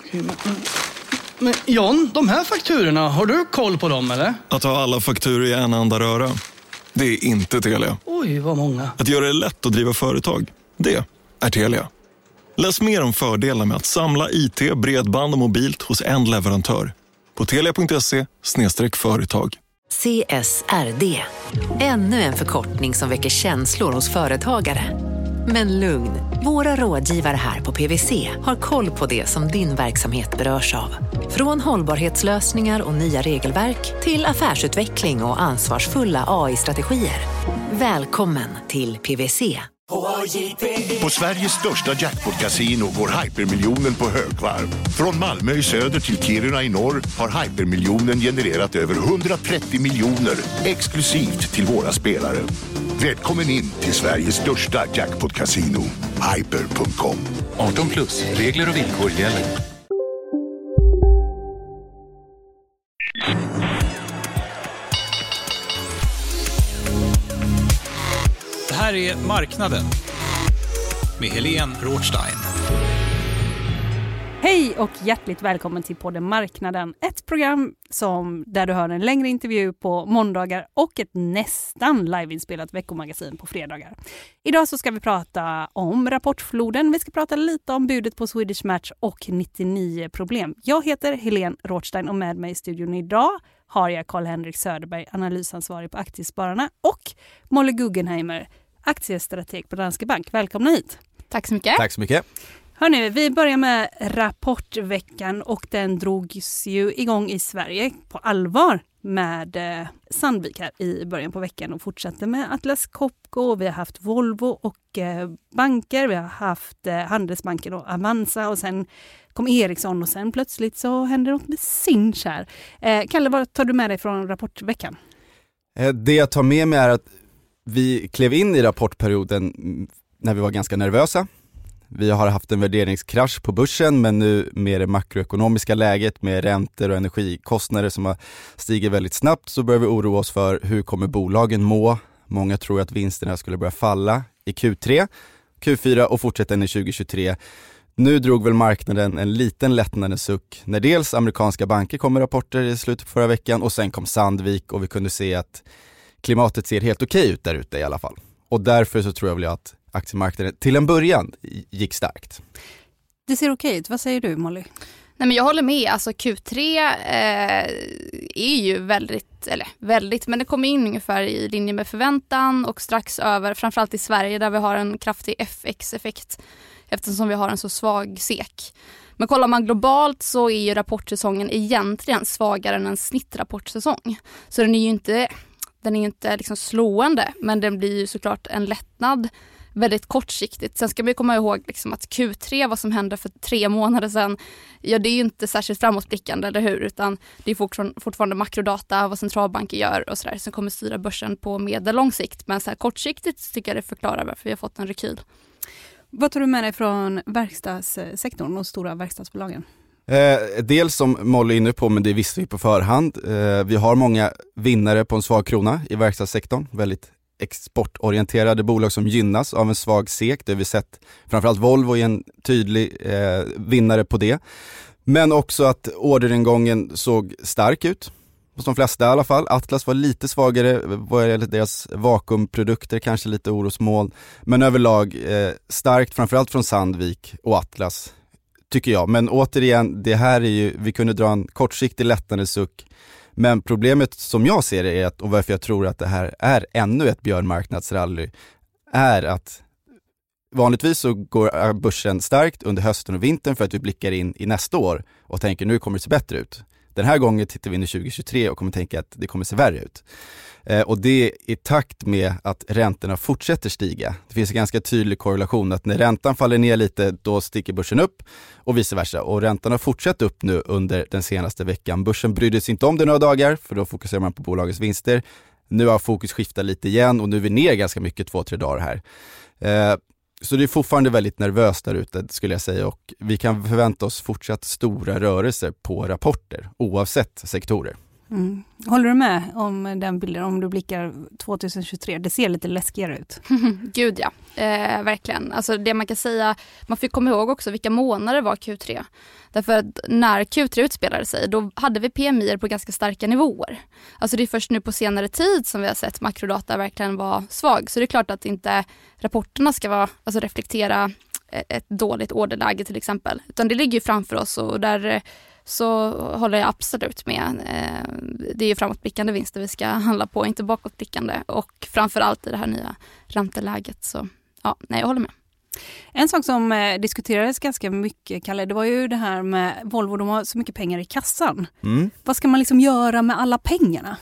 Men John, de här fakturorna, har du koll på dem eller? Att ha alla fakturor i en enda röra, det är inte Telia. Oj, vad många. Att göra det lätt att driva företag, det är Telia. Läs mer om fördelarna med att samla IT, bredband och mobilt hos en leverantör på telia.se/företag. CSRD. Ännu en förkortning som väcker känslor hos företagare. Men lugn, våra rådgivare här på PwC har koll på det som din verksamhet berörs av. Från hållbarhetslösningar och nya regelverk till affärsutveckling och ansvarsfulla AI-strategier. Välkommen till PwC. På Sveriges största jackpot-casino går hypermiljonen på högvarv. Från Malmö i söder till Kiruna i norr har hypermiljonen genererat över 130 miljoner exklusivt till våra spelare. Välkommen in till Sveriges största jackpot-casino, hyper.com. 18+, regler och villkor gäller. Det här är Marknaden med Helene Rothstein. Hej och hjärtligt välkommen till podden Marknaden. Ett program där du hör en längre intervju på måndagar och ett nästan liveinspelat veckomagasin på fredagar. Idag så ska vi prata om rapportfloden. Vi ska prata lite om budet på Swedish Match och 99 problem. Jag heter Helene Rothstein och med mig i studion idag har jag Carl-Henrik Söderberg, analysansvarig på Aktiespararna, och Molly Guggenheimer, aktiestrateg på Danske Bank. Välkomna hit. Tack så mycket. Tack så mycket. Hörrni, vi börjar med rapportveckan och den drogs ju igång i Sverige på allvar med Sandvik här i början på veckan och fortsatte med Atlas Copco. Vi har haft Volvo och banker, vi har haft Handelsbanken och Avanza och sen kom Ericsson och sen plötsligt så hände något med Sinch här. Kalle, vad tar du med dig från rapportveckan? Det jag tar med mig är att vi klev in i rapportperioden när vi var ganska nervösa. Vi har haft en värderingskrasch på börsen, men nu med det makroekonomiska läget med räntor och energikostnader som har stigit väldigt snabbt så börjar vi oroa oss för hur kommer bolagen må. Många tror att vinsterna skulle börja falla i Q3, Q4 och fortsätta in i 2023. Nu drog väl marknaden en liten lättnadens suck när dels amerikanska banker kom med rapporter i slutet på förra veckan och sen kom Sandvik och vi kunde se att klimatet ser helt okej ut där ute i alla fall. Och därför så tror jag väl att aktiemarknaden till en början gick starkt. Det ser okej ut. Vad säger du, Molly? Nej, men jag håller med. Alltså Q3 är ju väldigt, men det kommer in ungefär i linje med förväntan och strax över, framförallt i Sverige där vi har en kraftig FX-effekt eftersom vi har en så svag SEK. Men kollar man globalt så är ju rapportsäsongen egentligen svagare än en snittrapportsäsong. Så den är ju inte liksom slående, men den blir ju såklart en lättnad väldigt kortsiktigt. Sen ska vi komma ihåg liksom att Q3, vad som hände för 3 månader sedan, ja det är ju inte särskilt framåtblickande, eller hur? Utan det är fortfarande makrodata, vad centralbanker gör och sådär som kommer styra börsen på medellång sikt. Men så här kortsiktigt tycker jag det förklarar varför vi har fått en rekyl. Vad tar du med dig från verkstadssektorn och stora verkstadsbolagen? Dels som Molly är inne på, men det visste vi på förhand. Vi har många vinnare på en svag krona i verkstadssektorn. Väldigt exportorienterade bolag som gynnas av en svag SEK. Det har vi sett framförallt Volvo är en tydlig vinnare på det. Men också att orderingången såg stark ut. Hos de flesta i alla fall. Atlas var lite svagare vad gäller deras vakuumprodukter, kanske lite orosmoln. Men överlag starkt, framförallt från Sandvik och Atlas tycker jag. Men återigen, det här är ju, vi kunde dra en kortsiktig lättnadens suck. Men problemet som jag ser det är att, och varför jag tror att det här är ännu ett björnmarknadsrally, är att vanligtvis så går börsen starkt under hösten och vintern för att vi blickar in i nästa år och tänker nu kommer det se bättre ut. Den här gången tittar vi in i 2023 och kommer tänka att det kommer se värre ut. Och det är i takt med att räntorna fortsätter stiga. Det finns en ganska tydlig korrelation att när räntan faller ner lite då sticker börsen upp och vice versa. Och räntan har fortsatt upp nu under den senaste veckan. Börsen brydde sig inte om det några dagar för då fokuserar man på bolagets vinster. Nu har fokus skiftat lite igen och nu är vi ner ganska mycket 2-3 dagar här. Så det är fortfarande väldigt nervöst där ute skulle jag säga och vi kan förvänta oss fortsatt stora rörelser på rapporter oavsett sektorer. Håller du med om den bilden om du blickar 2023? Det ser lite läskigare ut. Gud ja, verkligen. Alltså det man kan säga, man får komma ihåg också vilka månader var Q3. Därför att när Q3 utspelade sig, då hade vi PMI på ganska starka nivåer. Alltså det är först nu på senare tid som vi har sett makrodata verkligen vara svag. Så det är klart att inte rapporterna ska vara, alltså reflektera ett dåligt orderläge till exempel. Utan det ligger ju framför oss och där så håller jag absolut med. Det är ju framåtblickande vinster vi ska handla på, inte bakåtblickande. Och framförallt i det här nya ränteläget. Så ja, nej, jag håller med. En sak som diskuterades ganska mycket, Kalle, det var ju det här med Volvo, de har så mycket pengar i kassan. Vad ska man liksom göra med alla pengarna?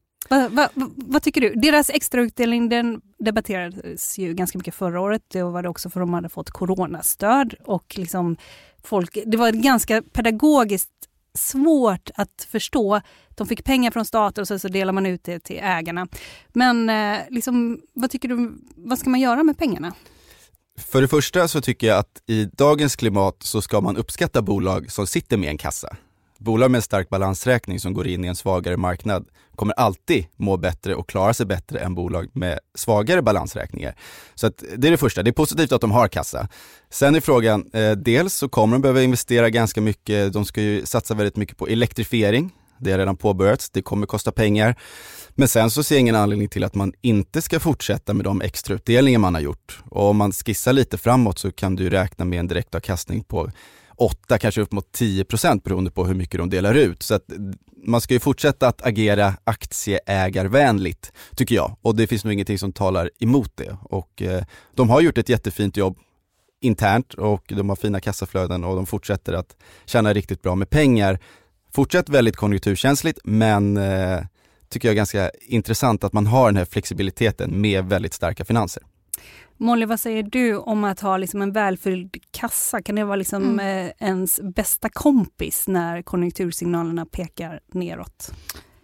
Vad tycker du? Deras extrautdelning, den debatterades ju ganska mycket förra året. Det var det också för de hade fått coronastöd och liksom det var ganska pedagogiskt svårt att förstå. De fick pengar från staten och så delar man ut det till ägarna. Men liksom, vad tycker du, vad ska man göra med pengarna? För det första så tycker jag att i dagens klimat så ska man uppskatta bolag som sitter med en kassa. Bolag med en stark balansräkning som går in i en svagare marknad kommer alltid må bättre och klara sig bättre än bolag med svagare balansräkningar. Så att det är det första. Det är positivt att de har kassa. Sen är frågan, dels så kommer de behöva investera ganska mycket. De ska ju satsa väldigt mycket på elektrifiering. Det har redan påbörjats. Det kommer kosta pengar. Men sen så ser jag ingen anledning till att man inte ska fortsätta med de extra utdelningar man har gjort. Och om man skissar lite framåt så kan du räkna med en direktavkastning på 8, kanske upp mot 10% beroende på hur mycket de delar ut. Så att man ska ju fortsätta att agera aktieägarvänligt, tycker jag. Och det finns nog ingenting som talar emot det. Och de har gjort ett jättefint jobb internt och de har fina kassaflöden och de fortsätter att tjäna riktigt bra med pengar. Fortsätt väldigt konjunkturkänsligt, men tycker jag är ganska intressant att man har den här flexibiliteten med väldigt starka finanser. Molly, vad säger du om att ha liksom en välfylld kassa? Kan det vara liksom ens bästa kompis när konjunktursignalerna pekar neråt?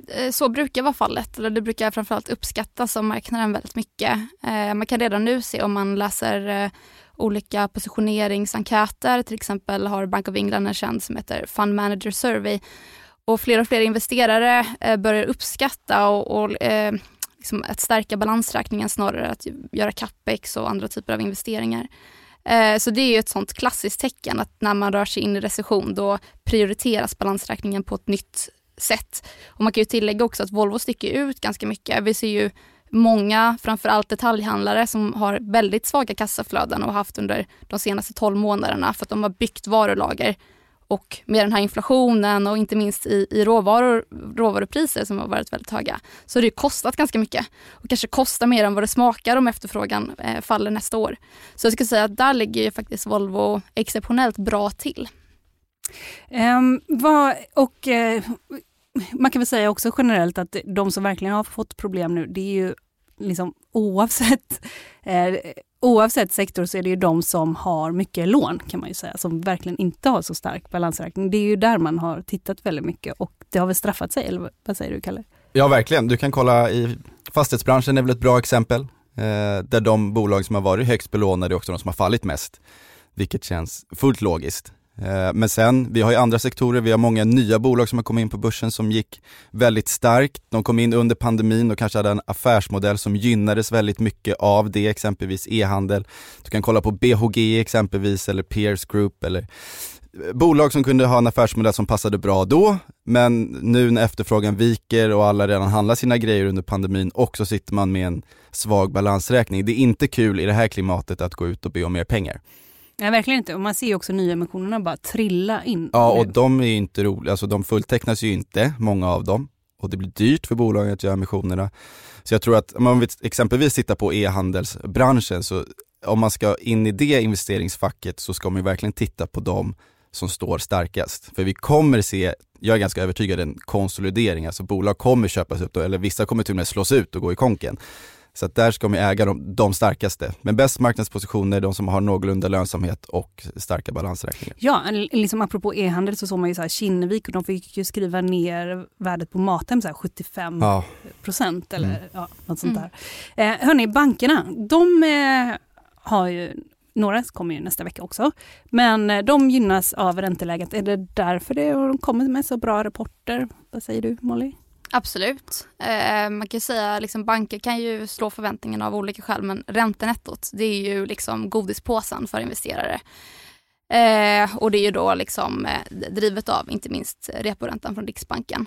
Så brukar vara fallet, eller det brukar framförallt uppskattas av marknaden väldigt mycket. Man kan redan nu se om man läser olika positioneringsenkäter, till exempel har Bank of England en tjänst som heter Fund Manager Survey, och fler investerare börjar uppskatta och liksom att stärka balansräkningen snarare att göra capex och andra typer av investeringar. Så det är ju ett sånt klassiskt tecken att när man rör sig in i recession då prioriteras balansräkningen på ett nytt sätt. Och man kan ju tillägga också att Volvo sticker ut ganska mycket. Vi ser ju många, framförallt detaljhandlare, som har väldigt svaga kassaflöden och haft under de senaste 12 månaderna för att de har byggt varulager. Och med den här inflationen och inte minst i råvarupriser som har varit väldigt höga, så har det kostat ganska mycket. Och kanske kostar mer än vad det smakar om efterfrågan faller nästa år. Så jag ska säga att där ligger ju faktiskt Volvo exceptionellt bra till. Man kan väl säga också generellt att de som verkligen har fått problem nu, det är ju liksom oavsett sektor så är det ju de som har mycket lån, kan man ju säga, som verkligen inte har så stark balansräkning. Det är ju där man har tittat väldigt mycket och det har väl straffat sig, eller vad säger du, Kalle? Ja, verkligen. Du kan kolla i fastighetsbranschen, är väl ett bra exempel. Där de bolag som har varit högst belånade är också de som har fallit mest. Vilket känns fullt logiskt. Men sen, vi har ju andra sektorer, vi har många nya bolag som har kommit in på börsen som gick väldigt starkt. De kom in under pandemin och kanske hade en affärsmodell som gynnades väldigt mycket av det, exempelvis e-handel. Du kan kolla på BHG exempelvis, eller Peers Group, eller bolag som kunde ha en affärsmodell som passade bra då, men nu när efterfrågan viker och alla redan handlar sina grejer under pandemin, och så sitter man med en svag balansräkning. Det är inte kul i det här klimatet att gå ut och be om mer pengar. Nej, verkligen inte. Och man ser ju också nyemissionerna bara trilla in. Ja, och de är ju inte roliga. Alltså de fulltecknas ju inte, många av dem. Och det blir dyrt för bolagen att göra emissionerna. Så jag tror att om man vill exempelvis titta på e-handelsbranschen, så om man ska in i det investeringsfacket så ska man ju verkligen titta på dem som står starkast. För vi kommer se, jag är ganska övertygad, en konsolidering. Alltså bolag kommer köpas upp då, eller vissa kommer till och med slås ut och gå i konken. Så att där ska man äga de starkaste. Men bäst marknadspositioner är de som har någorlunda lönsamhet och starka balansräkningar. Ja, liksom apropå e-handel så såg man ju så här Kinnevik, och de fick ju skriva ner värdet på Mathem så här 75% eller något sånt där. Hörni, bankerna, de har ju, några kommer ju nästa vecka också, men de gynnas av ränteläget. Är det därför de kommer med så bra rapporter? Vad säger du, Molly? Absolut. Man kan säga liksom banker kan ju slå förväntningarna av olika skäl, men räntenettot, det är ju liksom godispåsen för investerare. Och det är ju då liksom drivet av inte minst reporäntan från Riksbanken.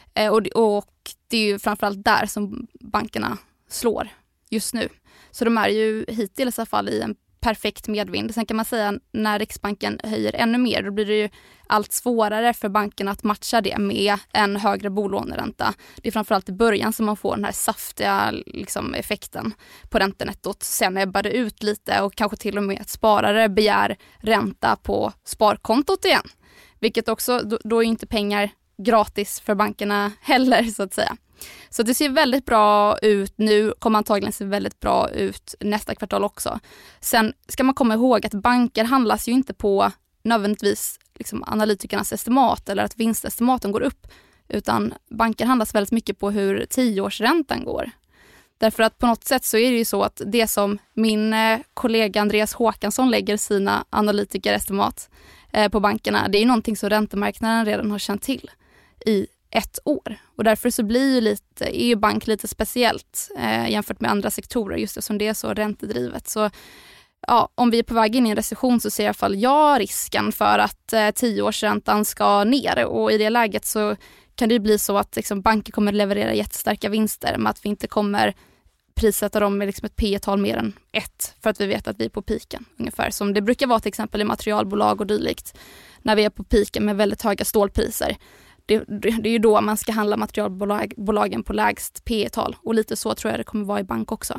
Och det är ju framförallt där som bankerna slår just nu. Så de är ju hittills i alla fall i en perfekt medvind. Sen kan man säga när Riksbanken höjer ännu mer, då blir det ju allt svårare för bankerna att matcha det med en högre bolåneränta. Det är framförallt i början som man får den här saftiga liksom, effekten på räntenettot. Sen ebbar det ut lite och kanske till och med att sparare begär ränta på sparkontot igen. Vilket också, då är inte pengar gratis för bankerna heller så att säga. Så det ser väldigt bra ut nu, kommer antagligen se väldigt bra ut nästa kvartal också. Sen ska man komma ihåg att banker handlas ju inte på nödvändigtvis liksom analytikernas estimat eller att vinstestimaten går upp, utan banker handlas väldigt mycket på hur 10-årsräntan går. Därför att på något sätt så är det ju så att det som min kollega Andreas Håkansson lägger sina analytikerestimat på bankerna, det är ju någonting som räntemarknaden redan har känt till i 1 år. Och därför så blir ju bank lite speciellt jämfört med andra sektorer, just eftersom det är så räntedrivet. Så ja, om vi är på väg in i en recession så ser i alla fall jag risken för att 10-årsräntan ska ner. Och i det läget så kan det ju bli så att liksom, banker kommer leverera jättestarka vinster, med att vi inte kommer prissätta dem med liksom ett P-tal mer än 1 för att vi vet att vi är på piken ungefär. Som det brukar vara till exempel i materialbolag och dylikt, när vi är på piken med väldigt höga stålpriser. Det är ju då man ska handla materialbolagen på lägst P-tal, och lite så tror jag det kommer vara i bank också.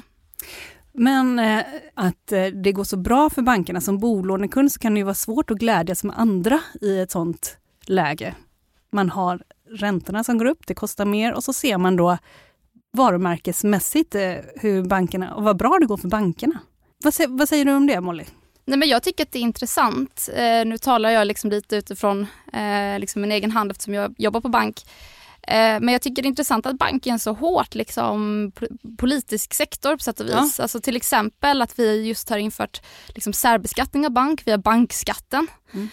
Men att det går så bra för bankerna som bolånekund, så kan det ju vara svårt att glädjas med andra i ett sånt läge. Man har räntorna som går upp, det kostar mer, och så ser man då varumärkesmässigt hur bankerna, och vad bra det går för bankerna. Vad säger du om det, Molly? Nej, men jag tycker att det är intressant. Nu talar jag liksom lite utifrån liksom min egen hand eftersom jag jobbar på bank. Men jag tycker det är intressant att banken är en så hårt liksom, politisk sektor på sätt och vis. Ja. Alltså till exempel att vi just har infört liksom, särbeskattning av bank via bankskatten.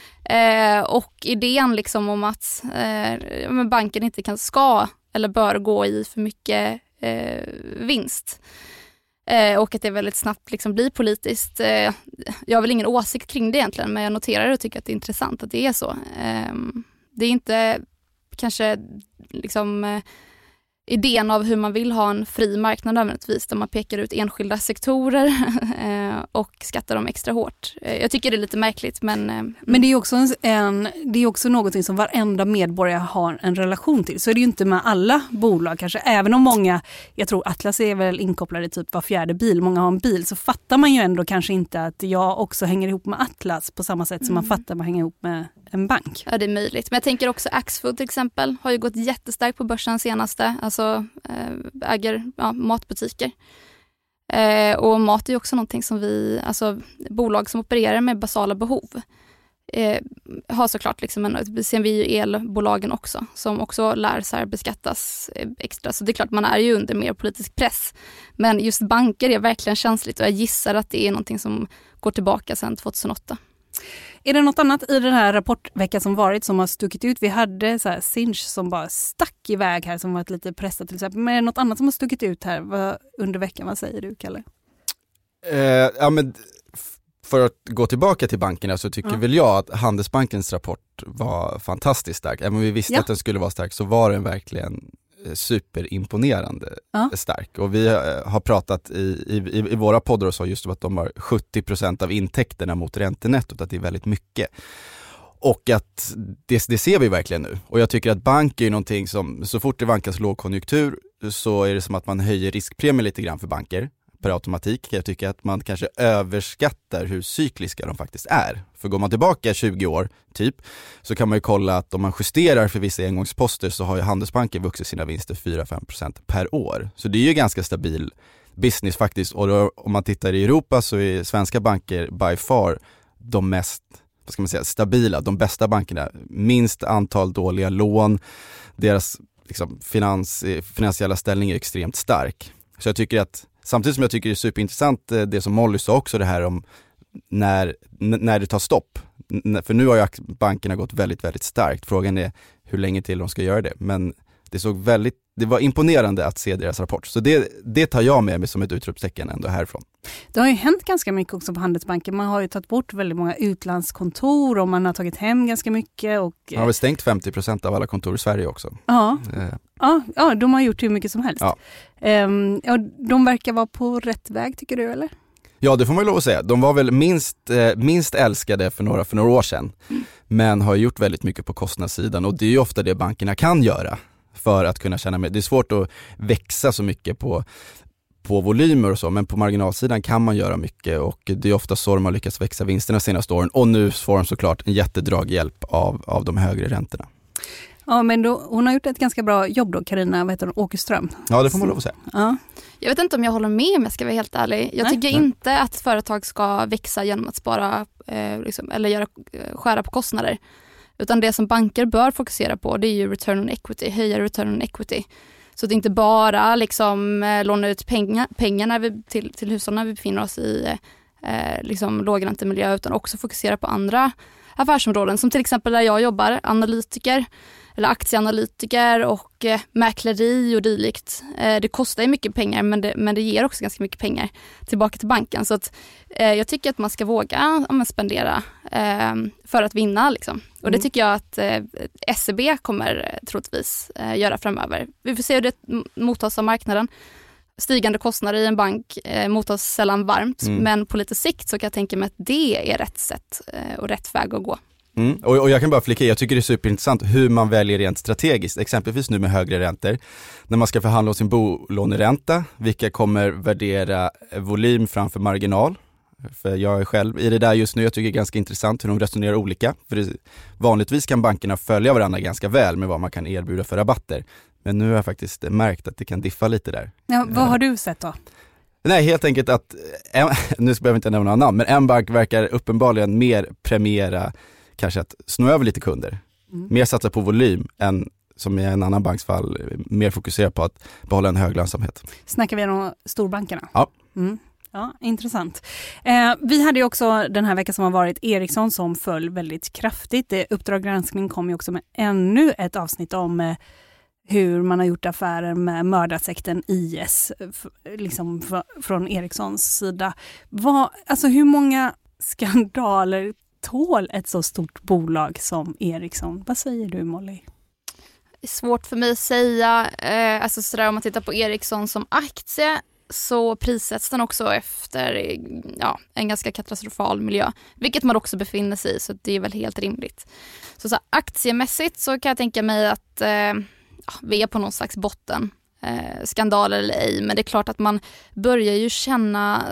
Och idén liksom, om att banken inte ska eller bör gå i för mycket vinst. Och att det väldigt snabbt liksom blir politiskt. Jag har väl ingen åsikt kring det egentligen, men jag noterar och tycker att det är intressant att det är så. Det är inte kanske liksom idén av hur man vill ha en fri marknad nödvändigtvis, där man pekar ut enskilda sektorer och skattar dem extra hårt. Jag tycker det är lite märkligt, men det är också det är också något som varenda medborgare har en relation till. Så är det ju inte med alla bolag kanske, även om många, jag tror Atlas är väl inkopplade i typ var 4:e bil, många har en bil, så fattar man ju ändå kanske inte att jag också hänger ihop med Atlas på samma sätt som man fattar man hänger ihop med en bank. Ja, det är möjligt. Men jag tänker också Axfood till exempel har ju gått jättestarkt på börsen senaste, alltså äger matbutiker. Och mat är ju också någonting som bolag som opererar med basala behov har såklart liksom sen vi ju elbolagen också, som också lär sig beskattas extra. Så det är klart man är ju under mer politisk press. Men just banker är verkligen känsligt, och jag gissar att det är någonting som går tillbaka sedan 2008. Är det något annat i den här rapportveckan som varit som har stuckit ut? Vi hade så här Sinch som bara stack iväg här, som varit lite pressat till exempel. Men är det något annat som har stuckit ut här under veckan? Vad säger du, Kalle? Men för att gå tillbaka till bankerna så tycker väl jag att Handelsbankens rapport var fantastiskt stark. Även om vi visste att den skulle vara stark, så var den verkligen superimponerande stark. Och vi har pratat i våra poddar och så just om att de har 70% av intäkterna mot räntenettot, att det är väldigt mycket. Och att det ser vi verkligen nu. Och jag tycker att bank är någonting som, så fort det vankas lågkonjunktur så är det som att man höjer riskpremien lite grann för banker per automatik. Jag tycker att man kanske överskattar hur cykliska de faktiskt är. För går man tillbaka 20 år typ, så kan man ju kolla att om man justerar för vissa engångsposter så har ju Handelsbanken vuxit sina vinster 4-5% per år. Så det är ju ganska stabil business faktiskt. Och då, om man tittar i Europa så är svenska banker by far de mest, vad ska man säga, stabila, de bästa bankerna. Minst antal dåliga lån, deras liksom, finansiella ställning är extremt stark. Så jag tycker att, samtidigt som jag tycker det är superintressant det som Molly sa också, det här om när det tar stopp. För nu har ju det var imponerande att se deras rapport. Så det tar jag med mig som ett utropstecken ändå härifrån. Det har ju hänt ganska mycket också på Handelsbanken. Man har ju tagit bort väldigt många utlandskontor och man har tagit hem ganska mycket. Och man har väl stängt 50% av alla kontor i Sverige också. Ja, ja, de har gjort hur mycket som helst. Ja. De verkar vara på rätt väg, tycker du, eller? Ja, det får man ju lov att säga. De var väl minst älskade för några år sedan. Men har gjort väldigt mycket på kostnadssidan. Och det är ju ofta det bankerna kan göra för att kunna tjäna mer. Det är svårt att växa så mycket på volymer och så, men på marginalsidan kan man göra mycket och det är ofta så de har lyckats växa vinsterna senaste åren. Och nu får de såklart en jättedraghjälp av de högre räntorna. Ja, men hon har gjort ett ganska bra jobb då, Carina Åkerström. Ja, det får man lov att säga. Ja. Jag vet inte om jag håller med om jag ska vara helt ärlig. Jag tycker inte att företag ska växa genom att spara eller skära på kostnader. Utan det som banker bör fokusera på, det är ju return on equity, höja return on equity. Så att inte bara låna ut pengar till hushållen när vi befinner oss i lågräntemiljö, utan också fokusera på andra affärsområden. Som till exempel där jag jobbar, analytiker eller aktieanalytiker och mäkleri och dylikt. Det kostar ju mycket pengar men det ger också ganska mycket pengar tillbaka till banken. Så att, jag tycker att man ska våga spendera för att vinna. Liksom. Och det tycker jag att SEB kommer troligtvis göra framöver. Vi får se hur det mottas av marknaden. Stigande kostnader i en bank mottas sällan varmt, men på lite sikt så kan jag tänka mig att det är rätt sätt och rätt väg att gå. Och jag kan bara flika i, jag tycker det är superintressant hur man väljer rent strategiskt, exempelvis nu med högre räntor. När man ska förhandla om sin bolåneränta, vilka kommer värdera volym framför marginal? För jag är själv i det där just nu, jag tycker det är ganska intressant hur de resonerar olika. För vanligtvis kan bankerna följa varandra ganska väl med vad man kan erbjuda för rabatter. Men nu har jag faktiskt märkt att det kan diffa lite där. Ja, vad har du sett då? Nej, helt enkelt att, nu behöver jag inte nämna några namn, men en bank verkar uppenbarligen mer premiera kanske att snå över lite kunder. Mer satsa på volym än som i en annan banks fall mer fokusera på att behålla en hög lönsamhet. Snackar vi om storbankerna? Ja. Ja, intressant. Vi hade ju också den här veckan som har varit Ericsson som föll väldigt kraftigt. Uppdrag granskning kom ju också med ännu ett avsnitt om hur man har gjort affärer med mördarsekten IS liksom från Ericssons sida. Hur många skandaler tål ett så stort bolag som Ericsson? Vad säger du, Molly? Det är svårt för mig att säga. Om man tittar på Ericsson som aktie så prissätts den också efter en ganska katastrofal miljö. Vilket man också befinner sig i, så det är väl helt rimligt. Så aktiemässigt så kan jag tänka mig att vi är på någon slags botten. Skandaler eller ej, men det är klart att man börjar ju känna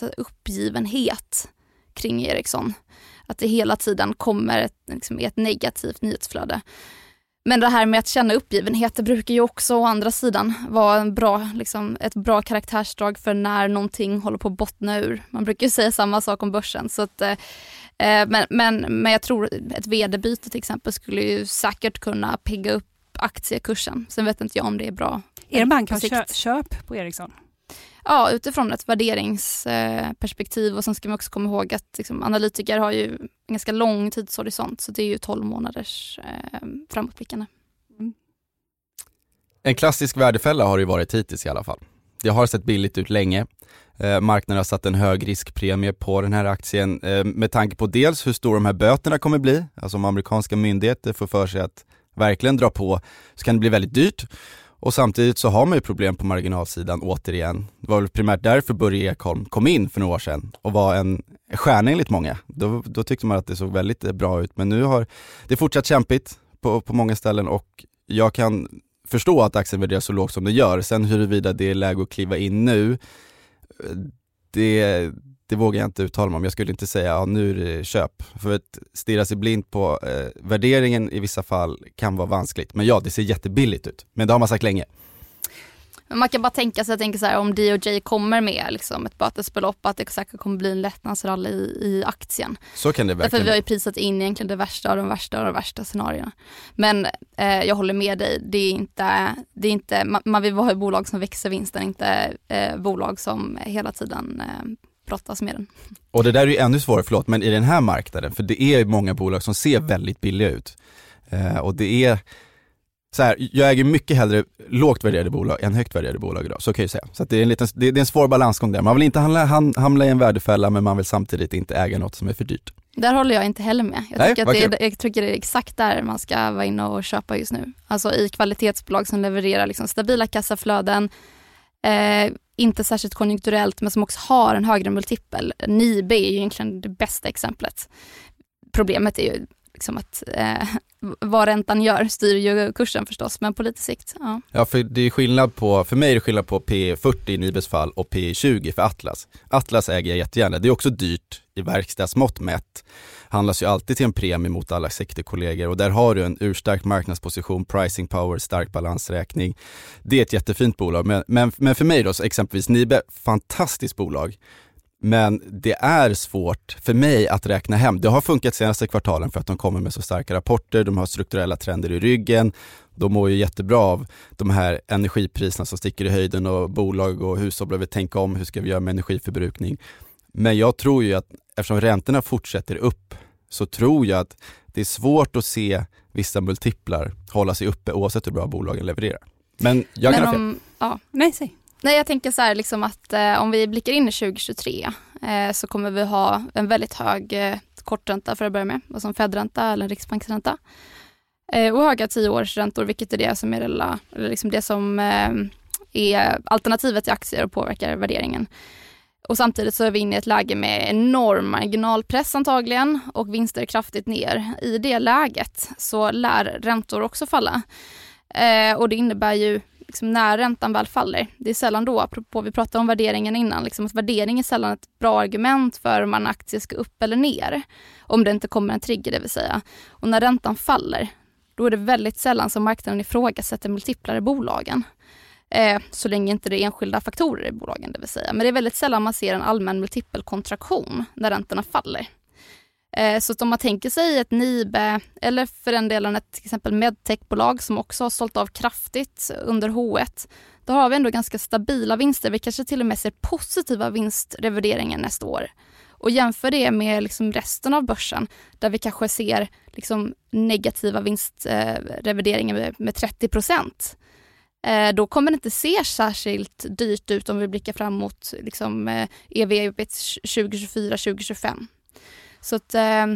uppgivenhet kring Ericsson. Att det hela tiden kommer ett negativt nyhetsflöde. Men det här med att känna uppgivenhet, det brukar ju också å andra sidan vara ett bra karaktärsdrag för när någonting håller på att bottna ur. Man brukar ju säga samma sak om börsen. Så att, men jag tror ett vd-byte till exempel skulle ju säkert kunna pigga upp aktiekursen. Sen vet inte jag om det är bra. Är det bankens köp på Ericsson? Ja, utifrån ett värderingsperspektiv, och sen ska man också komma ihåg att analytiker har ju en ganska lång tidshorisont, så det är ju 12 månaders framåtblickande. En klassisk värdefälla har det ju varit hittills i alla fall. Det har sett billigt ut länge. Marknaden har satt en hög riskpremie på den här aktien med tanke på dels hur stora de här böterna kommer bli. Alltså om amerikanska myndigheter får för sig att verkligen dra på, så kan det bli väldigt dyrt. Och samtidigt så har man ju problem på marginalsidan återigen. Det var väl primärt därför Börje Ekholm kom in för några år sedan och var en stjärna enligt många. Då tyckte man att det såg väldigt bra ut. Men nu har det fortsatt kämpigt på många ställen, och jag kan förstå att aktien värderas så lågt som det gör. Sen huruvida det är läge att kliva in nu, det vågar jag inte uttala mig om. Jag skulle inte säga nu är det köp. För att stirra sig blind på värderingen i vissa fall kan vara vanskligt. Men ja, det ser jättebilligt ut. Men det har man sagt länge. Men man kan bara tänka sig, så här, om DOJ kommer med ett bötesbelopp, att det säkert kommer bli en lättnadsrally i aktien. Så kan det verkligen. Därför vi har ju prisat in egentligen det värsta av de värsta scenarierna. Men jag håller med dig, det är inte man vill ha bolag som växer vinsten, inte bolag som hela tiden brottas med den. Och det där är ju ännu svårare, men i den här marknaden, för det är många bolag som ser väldigt billiga ut. Och det är Så här, jag äger mycket hellre lågt värderade bolag än högt värderade bolag idag, så kan jag säga. Så att det är en svår balansgång där. Man vill inte hamna i en värdefälla, men man vill samtidigt inte äga något som är för dyrt. Där håller jag inte heller med. Jag tycker det är exakt där man ska vara inne och köpa just nu. Alltså i kvalitetsbolag som levererar liksom stabila kassaflöden, inte särskilt konjunkturellt, men som också har en högre multipel. Nibe är ju egentligen det bästa exemplet. Problemet är ju liksom att vad räntan gör styr ju kursen förstås, men på lite sikt. Ja, för det är skillnad på, för mig är det skillnad på P40 i Nibes fall och P20 för Atlas. Atlas äger jag jättegärna. Det är också dyrt i verkstadsmått mätt. Handlas ju alltid till en premie mot alla sektorkollegor, och där har du en urstark marknadsposition, pricing power, stark balansräkning. Det är ett jättefint bolag, men för mig då, så exempelvis Nibe, fantastiskt bolag. Men det är svårt för mig att räkna hem. Det har funkat senaste kvartalen för att de kommer med så starka rapporter. De har strukturella trender i ryggen. De mår ju jättebra av de här energipriserna som sticker i höjden, och bolag och hushåll behöver tänka om hur ska vi göra med energiförbrukning. Men jag tror ju att eftersom räntorna fortsätter upp, så tror jag att det är svårt att se vissa multiplar hålla sig uppe oavsett hur bra bolagen levererar. Men jag kan ha fel. Nej, jag tänker så här liksom att om vi blickar in i 2023 så kommer vi ha en väldigt hög kortränta för att börja med, och som Fed-ränta eller riksbanksränta. Och höga 10-årsräntor, vilket är det som är liksom det som är alternativet till aktier och påverkar värderingen. Och samtidigt så är vi inne i ett läge med enorm marginalpress antagligen, och vinster kraftigt ner. I det läget så lär räntor också falla. Och det innebär ju liksom när räntan väl faller, det är sällan då, apropå vi pratade om värderingen innan, liksom att värdering är sällan ett bra argument för om en aktie ska upp eller ner, om det inte kommer en trigger, det vill säga. Och när räntan faller, då är det väldigt sällan som marknaden ifrågasätter multiplar i bolagen. Så länge inte det är enskilda faktorer i bolagen, det vill säga. Men det är väldigt sällan man ser en allmän multipelkontraktion när räntorna faller. Så att om man tänker sig ett Nibe, eller för den delen ett till exempel medtechbolag som också har sålt av kraftigt under H1, då har vi ändå ganska stabila vinster. Vi kanske till och med ser positiva vinstrevideringar nästa år. Och jämför det med liksom resten av börsen, där vi kanske ser liksom negativa vinstrevideringar med 30%. Då kommer det inte se särskilt dyrt ut om vi blickar fram mot liksom, EV/EBIT 2024-2025. Så att,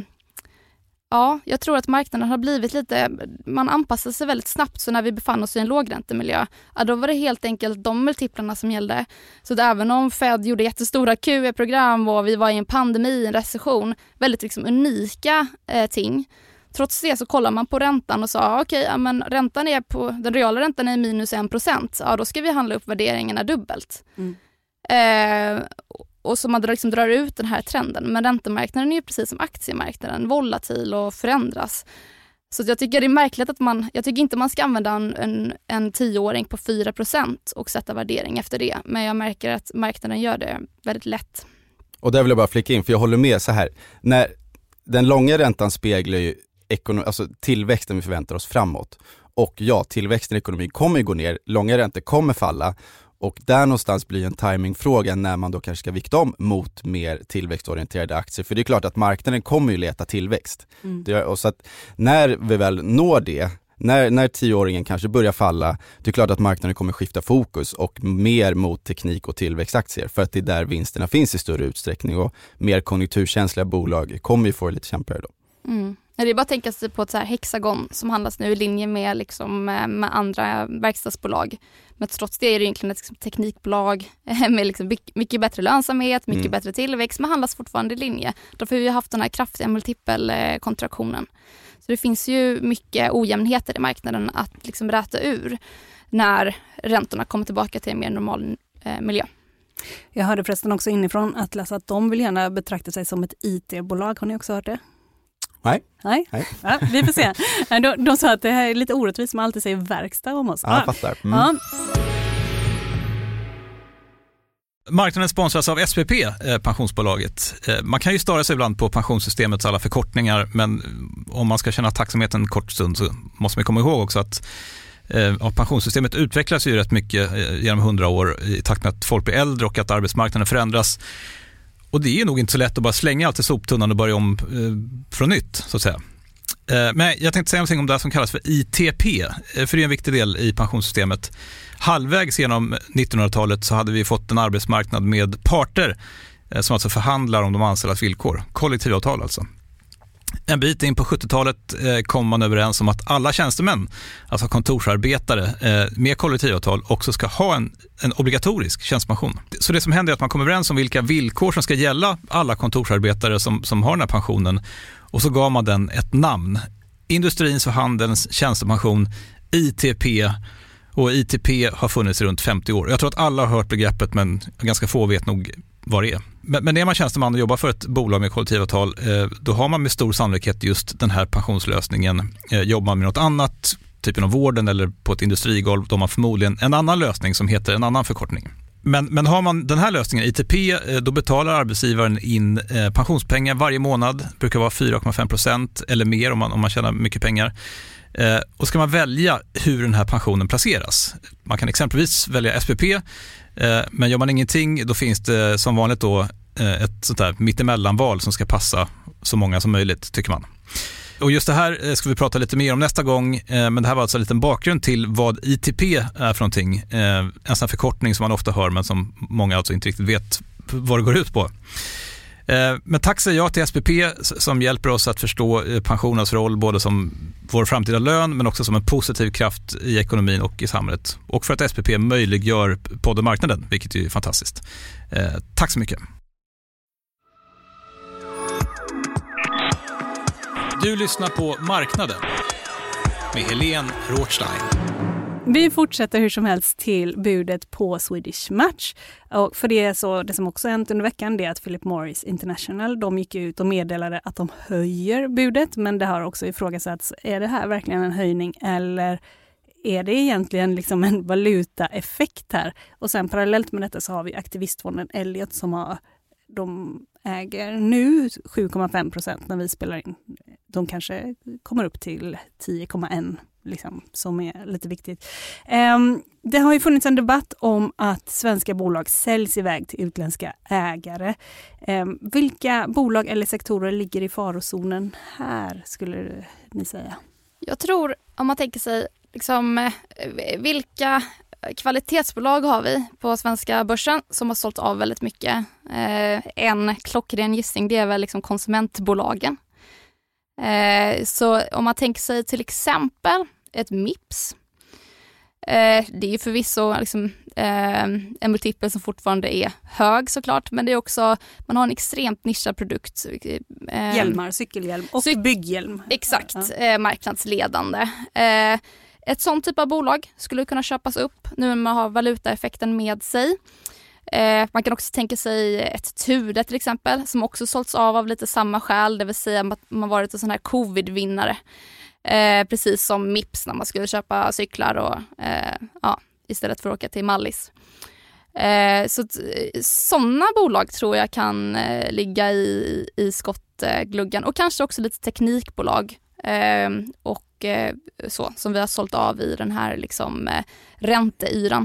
ja, jag tror att marknaden har blivit lite, man anpassar sig väldigt snabbt, så när vi befann oss i en lågräntemiljö, då var det helt enkelt de multiplarna som gällde. Så att även om Fed gjorde jättestora QE-program och vi var i en pandemi, en recession, väldigt liksom unika ting. Trots det så kollar man på räntan och sa okej, men räntan är den reala räntan är minus 1%. Ja, då ska vi handla upp värderingarna dubbelt. Och så man liksom drar ut den här trenden. Men räntemarknaden är ju precis som aktiemarknaden, volatil och förändras. Så jag tycker det är märkligt att jag tycker inte man ska använda en 10-åring på 4% och sätta värdering efter det. Men jag märker att marknaden gör det väldigt lätt. Och där vill jag bara flika in, för jag håller med så här. När den långa räntan speglar ju alltså tillväxten vi förväntar oss framåt. Och ja, tillväxten i ekonomin kommer ju gå ner, långa räntor kommer falla, och där någonstans blir en timingfråga när man då kanske ska vikta om mot mer tillväxtorienterade aktier. För det är klart att marknaden kommer ju leta tillväxt. Och så att när vi väl når det, när 10-åringen kanske börjar falla, det är klart att marknaden kommer skifta fokus och mer mot teknik- och tillväxtaktier, för att det är där vinsterna finns i större utsträckning, och mer konjunkturkänsliga bolag kommer ju få det lite kämpigare då. Det är bara att tänka sig på ett så här Hexagon som handlas nu i linje med, liksom, med andra verkstadsbolag. Men trots det är det egentligen ett teknikbolag med liksom mycket bättre lönsamhet, mycket bättre tillväxt, men handlas fortfarande i linje. Därför har vi haft den här kraftiga multipelkontraktionen. Så det finns ju mycket ojämnheter i marknaden att liksom räta ur när räntorna kommer tillbaka till en mer normal miljö. Jag hörde förresten också inifrån Atlas att de vill gärna betrakta sig som ett IT-bolag. Har ni också hört det? Nej. Ja, vi får se. De sa att det här är lite orättvist, man alltid säger verkstad om oss. Ja, jag fattar. Ja. Marknaden sponsras av SPP, pensionsbolaget. Man kan ju störa sig ibland på pensionssystemets alla förkortningar, men om man ska känna tacksamhet en kort stund så måste man komma ihåg också att pensionssystemet utvecklas ju rätt mycket genom 100 år i takt med att folk blir äldre och att arbetsmarknaden förändras. Och det är nog inte så lätt att bara slänga allt i soptunnan och börja om från nytt, så att säga. Men jag tänkte säga någonting om det som kallas för ITP, för det är en viktig del i pensionssystemet. Halvvägs genom 1900-talet så hade vi fått en arbetsmarknad med parter som alltså förhandlar om de anställdas villkor, kollektivavtal alltså. En bit in på 70-talet kom man överens om att alla tjänstemän, alltså kontorsarbetare med kollektivavtal, också ska ha en obligatorisk tjänstepension. Så det som händer är att man kommer överens om vilka villkor som ska gälla alla kontorsarbetare som har den här pensionen, och så gav man den ett namn. Industrins och handelns tjänstepension, ITP, och ITP har funnits runt 50 år. Jag tror att alla har hört begreppet, men ganska få vet nog vad det är. Men är man tjänsteman och jobbar för ett bolag med kollektivavtal, då har man med stor sannolikhet just den här pensionslösningen. Jobbar man med något annat, typ inom vården eller på ett industrigolv, då har man förmodligen en annan lösning som heter en annan förkortning. Men har man den här lösningen, ITP, då betalar arbetsgivaren in pensionspengar varje månad. Det brukar vara 4,5% eller mer om man tjänar mycket pengar. Och ska man välja hur den här pensionen placeras. Man kan exempelvis välja SPP, men gör man ingenting, då finns det som vanligt då ett sånt där mittemellanval som ska passa så många som möjligt, tycker man. Och just det här ska vi prata lite mer om nästa gång, men det här var alltså en liten bakgrund till vad ITP är för någonting. En sån förkortning som man ofta hör, men som många alltså inte riktigt vet vad det går ut på. Men tack säger jag till SPP som hjälper oss att förstå pensionens roll både som vår framtida lön, men också som en positiv kraft i ekonomin och i samhället. Och för att SPP möjliggör podden-marknaden, vilket är fantastiskt. Tack så mycket. Du lyssnar på Marknaden med Helene Rothstein. Vi fortsätter hur som helst till budet på Swedish Match. Och för det som också hänt under veckan, det är att Philip Morris International, de gick ut och meddelade att de höjer budet, men det har också ifrågasatts, är det här verkligen en höjning eller är det egentligen liksom en valutaeffekt här? Och sen parallellt med detta så har vi aktivistfonden Elliott som de äger nu 7,5% när vi spelar in. De kanske kommer upp till 10,1%. Liksom, som är lite viktigt. Det har ju funnits en debatt om att svenska bolag säljs iväg till utländska ägare. Vilka bolag eller sektorer ligger i farozonen här, skulle ni säga? Jag tror, om man tänker sig liksom, vilka kvalitetsbolag har vi på svenska börsen som har sålt av väldigt mycket. En klockren gissning, det är väl liksom konsumentbolagen. Så om man tänker sig till exempel ett Mips, det är ju förvisso liksom, en multipel som fortfarande är hög såklart, men det är också, man har en extremt nischad produkt. Hjälmar, cykelhjälm och bygghjälm. Exakt, marknadsledande. Ett sånt typ av bolag skulle kunna köpas upp nu när man har valutaeffekten med sig. Man kan också tänka sig ett Tude till exempel som också sålts av lite samma skäl, det vill säga att man varit en sån här covid-vinnare. Precis som Mips när man skulle köpa cyklar och istället för att åka till Mallis. Så sådana bolag tror jag kan ligga i skottgluggan, och kanske också lite teknikbolag och så som vi har sålt av i den här liksom ränteyran.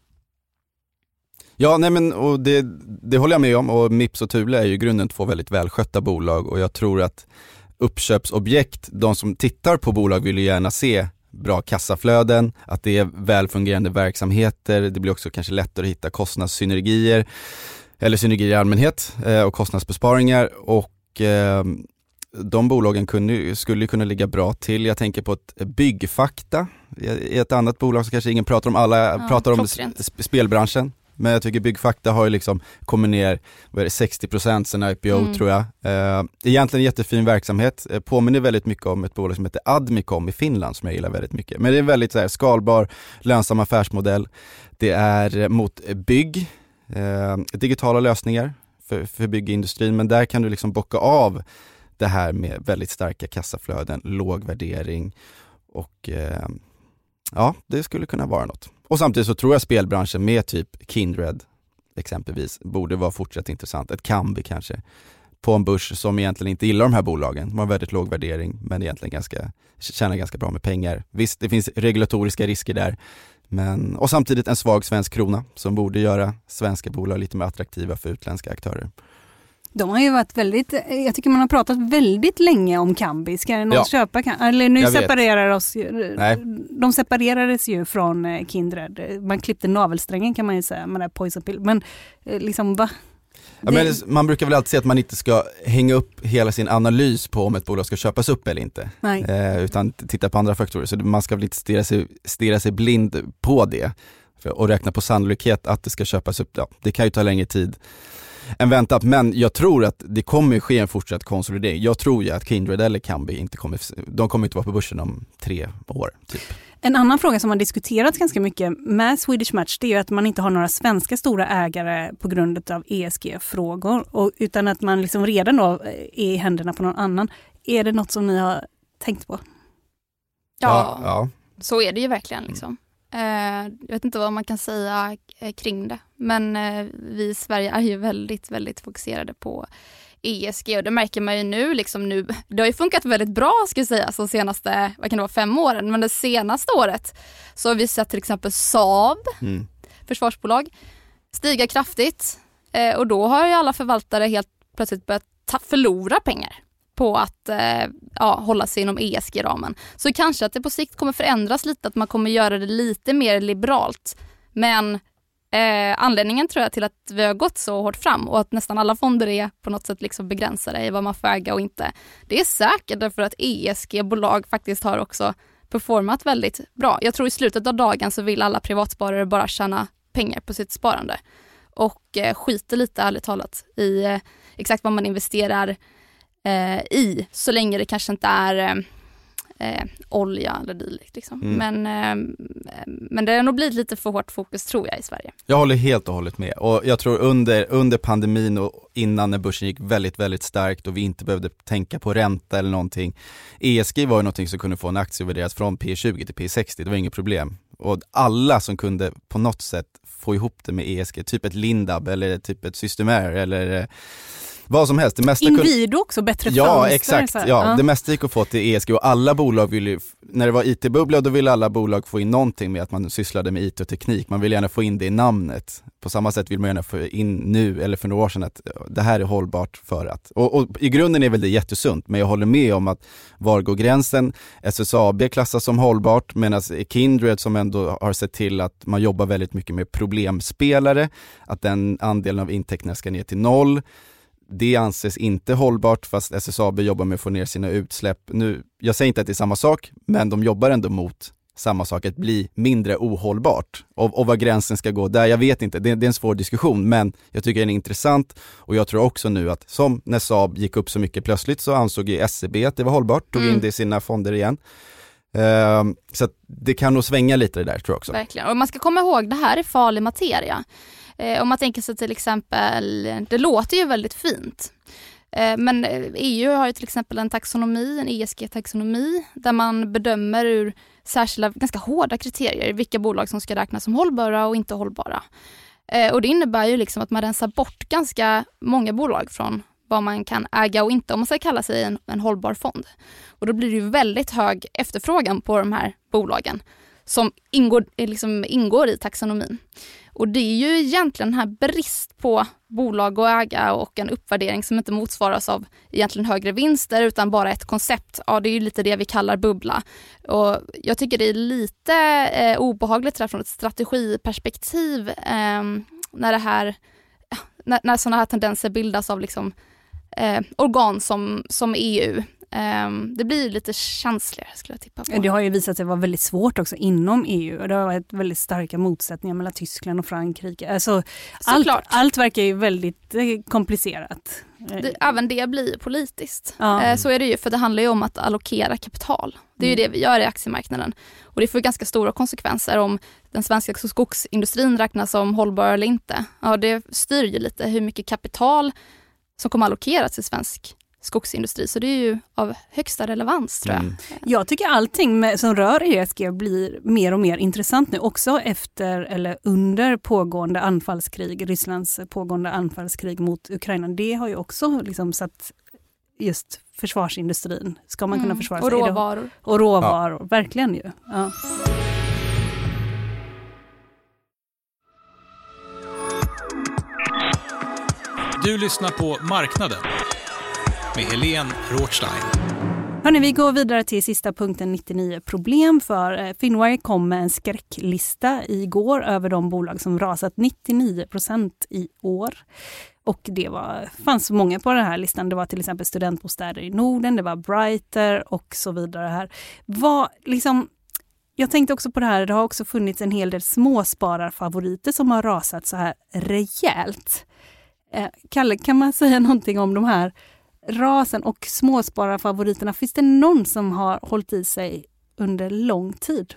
Ja, nej men, och det håller jag med om, och Mips och Thule är ju i grunden två väldigt välskötta bolag, och jag tror att uppköpsobjekt, de som tittar på bolag vill ju gärna se bra kassaflöden, att det är välfungerande verksamheter, det blir också kanske lättare att hitta kostnadssynergier eller synergier i allmänhet och kostnadsbesparingar, och de bolagen skulle kunna ligga bra till. Jag tänker på ett Byggfakta, ett annat bolag som kanske ingen pratar om, alla pratar om spelbranschen. Men jag tycker Byggfakta har ju liksom kommit ner 60% sen IPO tror jag. Egentligen en jättefin verksamhet. Påminner väldigt mycket om ett bolag som heter Admicom i Finland som jag gillar väldigt mycket. Men det är en väldigt så här, skalbar, lönsam affärsmodell. Det är mot bygg, digitala lösningar för byggindustrin. Men där kan du liksom bocka av det här med väldigt starka kassaflöden, låg värdering och ja, det skulle kunna vara något. Och samtidigt så tror jag spelbranschen med typ Kindred exempelvis borde vara fortsatt intressant. Ett Kambi kanske på en börs som egentligen inte gillar de här bolagen. De har väldigt låg värdering men egentligen tjänar ganska bra med pengar. Visst, det finns regulatoriska risker där. Och samtidigt en svag svensk krona som borde göra svenska bolag lite mer attraktiva för utländska aktörer. De har ju varit väldigt, jag tycker man har pratat väldigt länge om Kambi. Ska någon köpa Kambi? Eller nu de separerades ju från Kindred. Man klippte navelsträngen kan man ju säga med det här Poison Pill. Men liksom va? Ja, men man brukar väl alltid säga att man inte ska hänga upp hela sin analys på om ett bolag ska köpas upp eller inte. Utan titta på andra faktorer. Så man ska väl inte stirra sig blind på det. Och räkna på sannolikhet att det ska köpas upp. Ja, det kan ju ta längre tid än väntat. Men jag tror att det kommer ske en fortsatt konsolidering. Jag tror ju att Kindred eller Kambi de kommer inte vara på börsen om 3 år typ. En annan fråga som har diskuterats ganska mycket med Swedish Match, det är ju att man inte har några svenska stora ägare på grund av ESG-frågor. Utan att man liksom redan då är i händerna på någon annan. Är det något som ni har tänkt på? Ja. Så är det ju verkligen liksom. Jag vet inte vad man kan säga kring det. Men vi i Sverige är ju väldigt, väldigt fokuserade på ESG. Och det märker man ju nu. Det har ju funkat väldigt bra ska jag säga. Så senaste, 5 åren. Men det senaste året så har vi sett till exempel Saab, försvarsbolag, stiga kraftigt. Och då har ju alla förvaltare helt plötsligt börjat förlora pengar på att hålla sig inom ESG-ramen. Så kanske att det på sikt kommer förändras lite, att man kommer göra det lite mer liberalt. Men anledningen tror jag till att vi har gått så hårt fram och att nästan alla fonder är på något sätt liksom begränsade i vad man får äga och inte. Det är säkert därför att ESG-bolag faktiskt har också performat väldigt bra. Jag tror i slutet av dagen så vill alla privatsparare bara tjäna pengar på sitt sparande och skiter lite ärligt talat i exakt vad man investerar i, så länge det kanske inte är olja eller dylikt liksom. Men det har nog blivit lite för hårt fokus tror jag i Sverige. Jag håller helt och hållet med, och jag tror under pandemin och innan när börsen gick väldigt, väldigt starkt och vi inte behövde tänka på ränta eller någonting. ESG var ju någonting som kunde få en aktie värderas från P20 till P60, det var inget problem. Och alla som kunde på något sätt få ihop det med ESG, typ ett Lindab eller typ ett Systemair eller vad som helst. Det mesta Inwido också, bättre fönster. Ja, exakt. Det mesta gick att få till ESG och alla bolag ville ju, när det var IT-bubbla då ville alla bolag få in någonting med att man sysslade med IT och teknik. Man vill gärna få in det i namnet. På samma sätt vill man gärna få in nu eller för några år sedan att det här är hållbart för att. Och i grunden är väl det jättesunt, men jag håller med om att var går gränsen? SSAB klassas som hållbart, medan Kindred som ändå har sett till att man jobbar väldigt mycket med problemspelare, att den andelen av intäkterna ska ner till 0. Det anses inte hållbart fast SSAB jobbar med att få ner sina utsläpp. Nu, jag säger inte att det är samma sak, men de jobbar ändå mot samma sak, att bli mindre ohållbart. Och vad gränsen ska gå där, jag vet inte. Det är en svår diskussion, men jag tycker den är intressant. Och jag tror också nu att som när Saab gick upp så mycket plötsligt så ansåg ju SEB att det var hållbart. Tog in det i sina fonder igen. Så att det kan nog svänga lite det där tror jag också. Verkligen, och man ska komma ihåg, det här är farlig materia. Om man tänker sig till exempel, det låter ju väldigt fint. Men EU har ju till exempel en taxonomi, en ESG-taxonomi, där man bedömer ur särskilda, ganska hårda kriterier vilka bolag som ska räknas som hållbara och inte hållbara. Och det innebär ju liksom att man rensar bort ganska många bolag från vad man kan äga och inte, om man ska kalla sig en hållbar fond. Och då blir det ju väldigt hög efterfrågan på de här bolagen som ingår i taxonomin. Och det är ju egentligen den här brist på bolag och äga och en uppvärdering som inte motsvaras av egentligen högre vinster utan bara ett koncept. Ja, det är ju lite det vi kallar bubbla. Och jag tycker det är lite obehagligt från ett strategiperspektiv när det här, när sådana här tendenser bildas av liksom, organ som EU. Det blir lite känsligare skulle jag tippa på. Det har ju visat sig vara väldigt svårt också inom EU. Och det har varit väldigt starka motsättningar mellan Tyskland och Frankrike. Alltså, allt verkar ju väldigt komplicerat. Även det blir politiskt. Ja. Så är det ju, för det handlar ju om att allokera kapital. Det är ju det vi gör i aktiemarknaden. Och det får ganska stora konsekvenser om den svenska skogsindustrin räknas som hållbar eller inte. Ja, det styr ju lite hur mycket kapital som kommer allokeras till svensk skogsindustri, så det är ju av högsta relevans tror jag. Jag tycker allting som rör ESG blir mer och mer intressant nu, också efter eller under pågående anfallskrig, Rysslands pågående anfallskrig mot Ukraina. Det har ju också liksom satt just försvarsindustrin. Ska man kunna försvara sig? Och råvaror, verkligen ju. Ja. Du lyssnar på Marknaden med Helene Rothstein. Hörrni, vi går vidare till sista punkten 99 problem, för Finwire kom med en skräcklista igår över de bolag som rasat 99% i år. Och det fanns många på den här listan. Det var till exempel studentbostäder i Norden, det var Brighter och så vidare här. Jag tänkte också på det här, det har också funnits en hel del småspararfavoriter som har rasat så här rejält. Kalle, kan man säga någonting om de här rasen och småspararfavoriterna? Finns det någon som har hållit i sig under lång tid?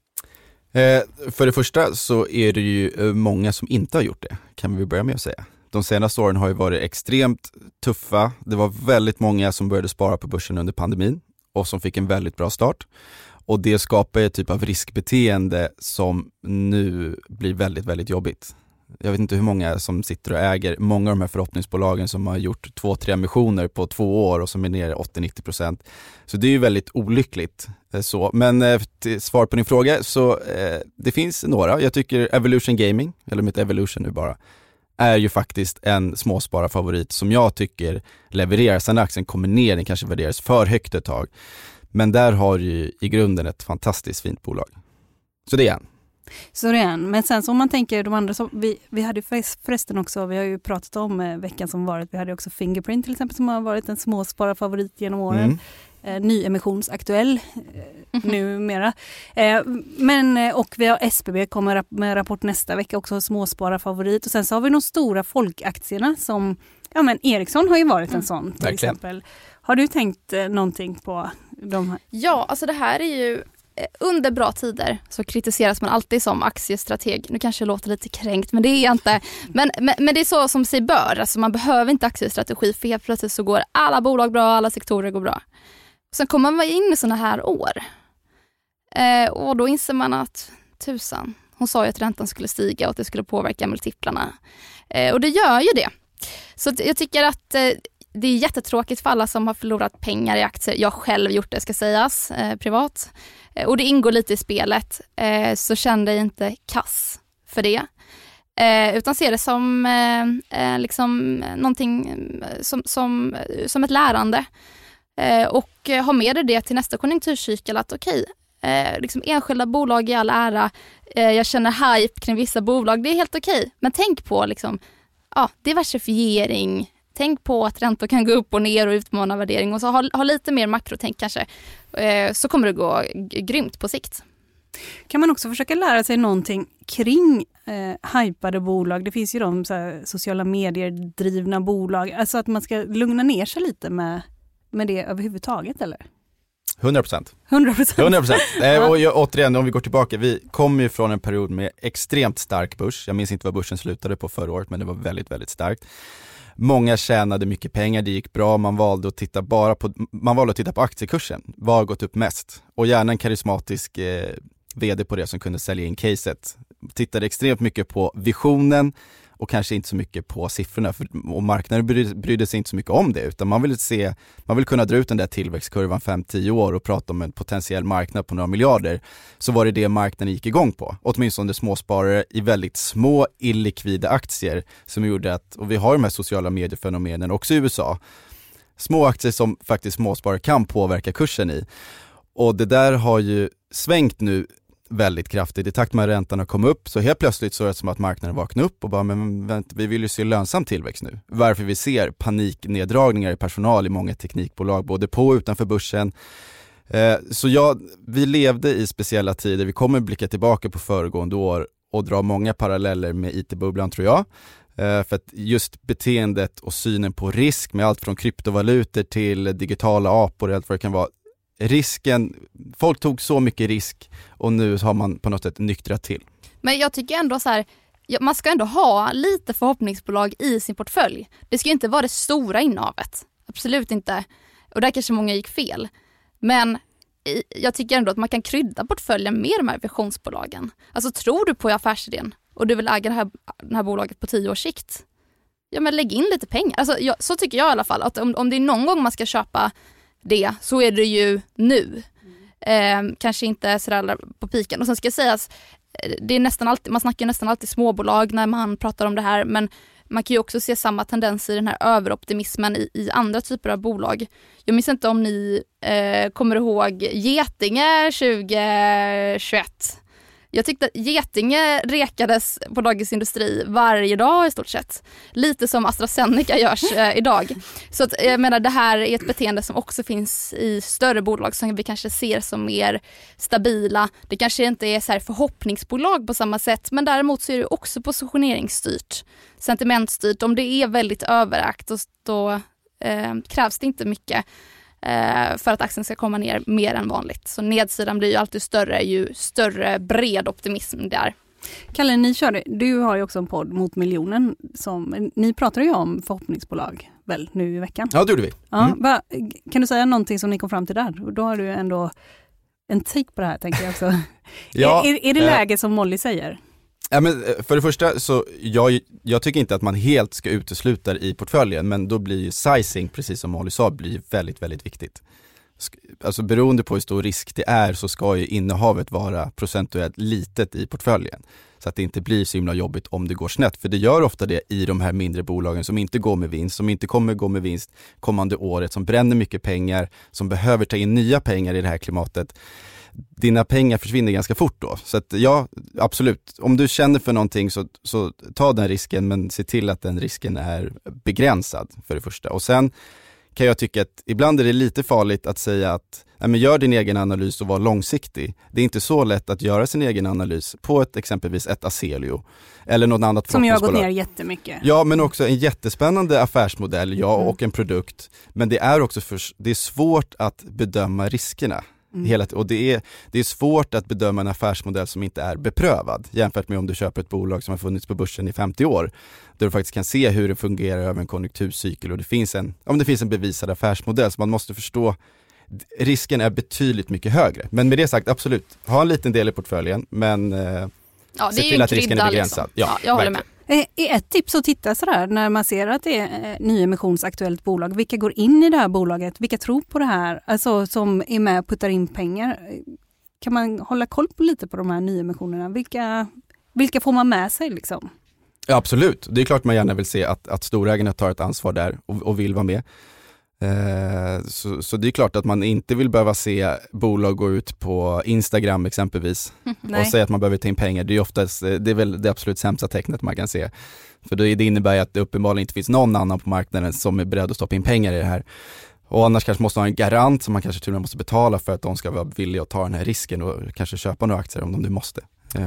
För det första så är det ju många som inte har gjort det, kan vi börja med att säga. De senaste åren har ju varit extremt tuffa. Det var väldigt många som började spara på börsen under pandemin och som fick en väldigt bra start. Och det skapar ett typ av riskbeteende som nu blir väldigt, väldigt jobbigt. Jag vet inte hur många som sitter och äger många av de här förhoppningsbolagen som har gjort 2-3 emissioner på 2 år och som är ner 80-90%. Så det är ju väldigt olyckligt. Men till svar på din fråga så det finns några. Jag tycker Evolution Gaming, eller mitt Evolution nu bara, är ju faktiskt en småspararfavorit som jag tycker levererar. Sen aktien kommer ner, den kanske värderas för högt ett tag. Men där har ju i grunden ett fantastiskt fint bolag. Så det är en. Så det är en. Men sen så om man tänker de andra, så vi hade förresten också, vi har ju pratat om veckan som varit, vi hade också Fingerprint till exempel som har varit en småspararfavorit genom åren. Nyemissionsaktuell numera. Och vi har SBB kommer med rapport nästa vecka, också småspararfavorit. Och sen så har vi de stora folkaktierna som, Ericsson har ju varit en sån till exempel. Har du tänkt någonting på de här? Ja, alltså det här är ju under bra tider så kritiseras man alltid som aktiestrateg. Nu kanske jag låter lite kränkt, men det är jag inte. Men det är så som sig bör. Alltså man behöver inte aktiestrategi, för helt plötsligt så går alla bolag bra, alla sektorer går bra. Sen kommer man in i såna här år. Och då inser man att hon sa ju att räntan skulle stiga och att det skulle påverka multiplarna. Och det gör ju det. Så jag tycker att det är jättetråkigt för alla som har förlorat pengar i aktier. Jag har själv gjort det, ska sägas, privat. Och det ingår lite i spelet. Så kände jag inte kass för det. Utan ser det som någonting som ett lärande. Och ha med det till nästa konjunkturcykel att enskilda bolag i all ära. Jag känner hype kring vissa bolag. Det är helt okej. Men tänk på diversifiering. Tänk på att räntor kan gå upp och ner och utmana värdering. Och så ha lite mer makrotänk kanske. Så kommer det gå grymt på sikt. Kan man också försöka lära sig någonting kring hypade bolag? Det finns ju de sociala medier drivna bolag. Alltså att man ska lugna ner sig lite med det överhuvudtaget, eller? 100%. 100%. Och återigen, om vi går tillbaka, vi kom ju från en period med extremt stark börs. Jag minns inte vad börsen slutade på förra året, men det var väldigt, väldigt starkt. Många tjänade mycket pengar, det gick bra, man valde att titta på aktiekursen. Vad har gått upp mest? Och gärna en karismatisk vd på det som kunde sälja in caset. Tittade extremt mycket på visionen och kanske inte så mycket på siffrorna, och marknaden brydde sig inte så mycket om det, utan man vill kunna dra ut den där tillväxtkurvan 5-10 år och prata om en potentiell marknad på några miljarder. Så var det marknaden gick igång på, åtminstone småsparare i väldigt små illikvida aktier, som gjorde att, och vi har de här sociala mediefenomenen också i USA, små aktier som faktiskt småsparare kan påverka kursen i, och det där har ju svängt nu väldigt kraftigt. I takt med att räntan har kommit upp så helt plötsligt så är det som att marknaden vaknar upp och bara, men vänta, vi vill ju se lönsam tillväxt nu. Varför vi ser panikneddragningar i personal i många teknikbolag, både på och utanför börsen. Vi levde i speciella tider. Vi kommer blicka tillbaka på föregående år och dra många paralleller med IT-bubblan, tror jag. För att just beteendet och synen på risk med allt från kryptovalutor till digitala apor och allt vad det kan vara. Risken, folk tog så mycket risk och nu har man på något sätt nyktrat till. Men jag tycker ändå så här, man ska ändå ha lite förhoppningsbolag i sin portfölj. Det ska ju inte vara det stora innehavet. Absolut inte. Och där kanske många gick fel. Men jag tycker ändå att man kan krydda portföljen med de här visionsbolagen. Alltså tror du på affärsidén och du vill äga det här bolaget på 10 års sikt, ja men lägg in lite pengar. Alltså, så tycker jag i alla fall. Att om det är någon gång man ska köpa det, så är det ju nu. Kanske inte sådär på piken. Och sen ska sägas, det är nästan alltid, man snackar nästan alltid småbolag när man pratar om det här, men man kan ju också se samma tendenser i den här överoptimismen i andra typer av bolag. Jag minns inte om ni kommer ihåg Getinge 2021. Jag tyckte att Getinge rekades på Dagens Industri varje dag i stort sett. Lite som AstraZeneca görs idag. Så att, jag menar, det här är ett beteende som också finns i större bolag som vi kanske ser som mer stabila. Det kanske inte är så här förhoppningsbolag på samma sätt, men däremot så är det också positioneringsstyrt, sentimentstyrt. Om det är väldigt överägt då krävs det inte mycket för att aktien ska komma ner mer än vanligt. Så nedsidan blir ju alltid större ju större bred optimism det är. Kalle, du har ju också en podd Mot miljonen. Ni pratar ju om förhoppningsbolag väl nu i veckan. Ja, det gjorde vi. Ja, kan du säga någonting som ni kom fram till där? Då har du ändå en take på det här, tänker jag också. Ja, är det läge som Molly säger? Ja, men för det första så jag tycker inte att man helt ska utesluta det i portföljen, men då blir ju sizing, precis som Molly sa, blir väldigt, väldigt viktigt. Alltså beroende på hur stor risk det är så ska ju innehavet vara procentuellt litet i portföljen. Så att det inte blir så himla jobbigt om det går snett. För det gör ofta det i de här mindre bolagen som inte går med vinst, som inte kommer gå med vinst kommande året, som bränner mycket pengar, som behöver ta in nya pengar i det här klimatet. Dina pengar försvinner ganska fort då. Så att ja, absolut. Om du känner för någonting så ta den risken, men se till att den risken är begränsad för det första. Och sen kan jag tycka att ibland är det lite farligt att säga att nej, men gör din egen analys och var långsiktig. Det är inte så lätt att göra sin egen analys på exempelvis ett Aselio eller något annat som jag har gått ner jättemycket. Ja, men också en jättespännande affärsmodell, och en produkt. Men det är också det är svårt att bedöma riskerna. Och det är svårt att bedöma en affärsmodell som inte är beprövad jämfört med om du köper ett bolag som har funnits på börsen i 50 år där du faktiskt kan se hur det fungerar över en konjunkturcykel och det finns en bevisad affärsmodell, så man måste förstå risken är betydligt mycket högre. Men med det sagt, absolut, ha en liten del i portföljen, men se till att risken är begränsad. Liksom. Ja, jag håller med. Ett tips att titta sådär när man ser att det är nyemissionsaktuellt bolag. Vilka går in i det här bolaget? Vilka tror på det här? Alltså som är med och puttar in pengar. Kan man hålla koll på lite på de här nyemissionerna? Vilka får man med sig liksom? Ja, absolut. Det är klart man gärna vill se att storägarna tar ett ansvar där och vill vara med. Så det är klart att man inte vill behöva se bolag gå ut på Instagram exempelvis och säga att man behöver ta in pengar. Det är väl det absolut sämsta tecknet man kan se. För det innebär ju att det uppenbarligen inte finns någon annan på marknaden som är beredd att stoppa in pengar i det här. Och annars kanske måste ha en garant som man kanske till och med måste betala för att de ska vara villiga att ta den här risken och kanske köpa några aktier om de nu måste.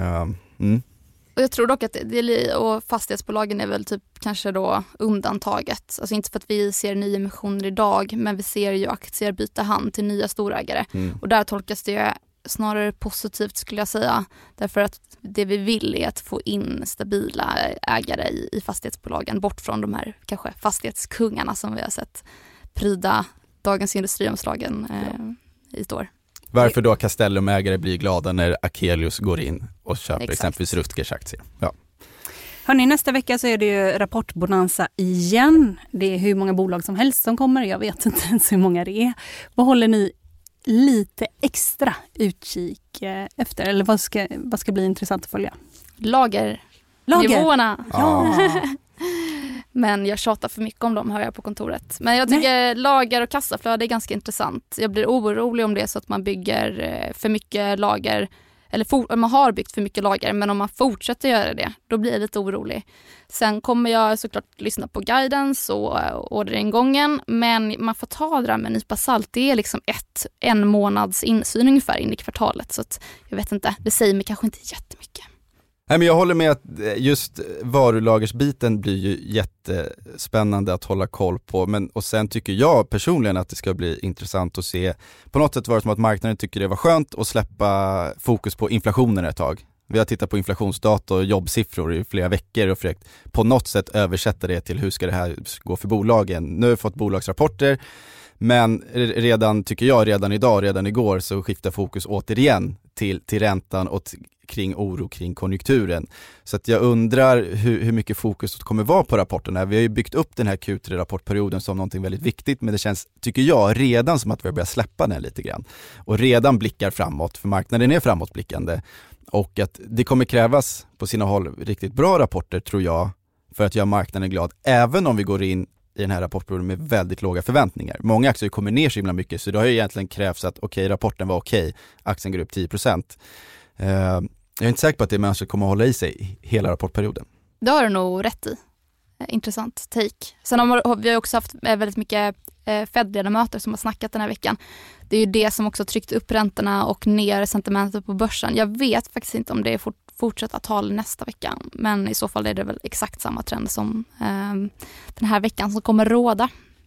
Och jag tror dock att och fastighetsbolagen är väl typ kanske då undantaget. Alltså inte för att vi ser nyemissioner idag, men vi ser ju aktier byta hand till nya storägare. Och där tolkas det snarare positivt, skulle jag säga. Därför att det vi vill är att få in stabila ägare i fastighetsbolagen, bort från de här kanske fastighetskungarna som vi har sett pryda Dagens Industriomslagen i ett år. Varför då Castellum-ägare blir glada när Akelius går in och köper exempelvis Rutgers aktier. Ja. Hörrni, nästa vecka så är det ju rapportbonanza igen. Det är hur många bolag som helst som kommer. Jag vet inte ens hur många det är. Vad håller ni lite extra utkik efter? Eller vad ska bli intressant att följa? Nivåerna. Ja. Men jag tjatar för mycket om dem, hör jag på kontoret. Men jag tycker lager och kassaflöde är ganska intressant. Jag blir orolig om det är så att man bygger för mycket lager. Eller man har byggt för mycket lager, men om man fortsätter göra det, då blir jag lite orolig. Sen kommer jag såklart lyssna på guidance och orderingången, men man får ta det där med en nypa salt. Det är liksom en månads insyn ungefär in i kvartalet, så att jag vet inte, det säger mig kanske inte jättemycket. Nej, men jag håller med att just varulagersbiten blir ju jättespännande att hålla koll på. Och sen tycker jag personligen att det ska bli intressant att se. På något sätt var det som att marknaden tycker det var skönt att släppa fokus på inflationen ett tag. Vi har tittat på inflationsdata och jobbsiffror i flera veckor och försökt på något sätt översätta det till hur ska det här gå för bolagen. Nu har vi fått bolagsrapporter. Men redan igår så skiftar fokus återigen till räntan och kring oro kring konjunkturen. Så att jag undrar hur mycket fokus det kommer vara på rapporterna. Vi har ju byggt upp den här Q3-rapportperioden som någonting väldigt viktigt, men det känns, tycker jag, redan som att vi börjar släppa den lite grann. Och redan blickar framåt, för marknaden är framåtblickande. Och att det kommer krävas på sina håll riktigt bra rapporter, tror jag, för att göra marknaden glad, även om vi går in i den här rapportperioden med väldigt låga förväntningar. Många aktier kommer ner så himla mycket, så det har ju egentligen krävts att rapporten var okej, aktien går upp 10%. Jag är inte säker på att det människor kommer att hålla i sig hela rapportperioden. Det har du nog rätt i. Intressant take. Sen har vi också haft väldigt mycket Fed-ledamöter som har snackat den här veckan. Det är ju det som också tryckt upp räntorna och ner sentimentet på börsen. Jag vet faktiskt inte om det är fortsätta tal nästa vecka, men i så fall är det väl exakt samma trend som den här veckan som kommer råda.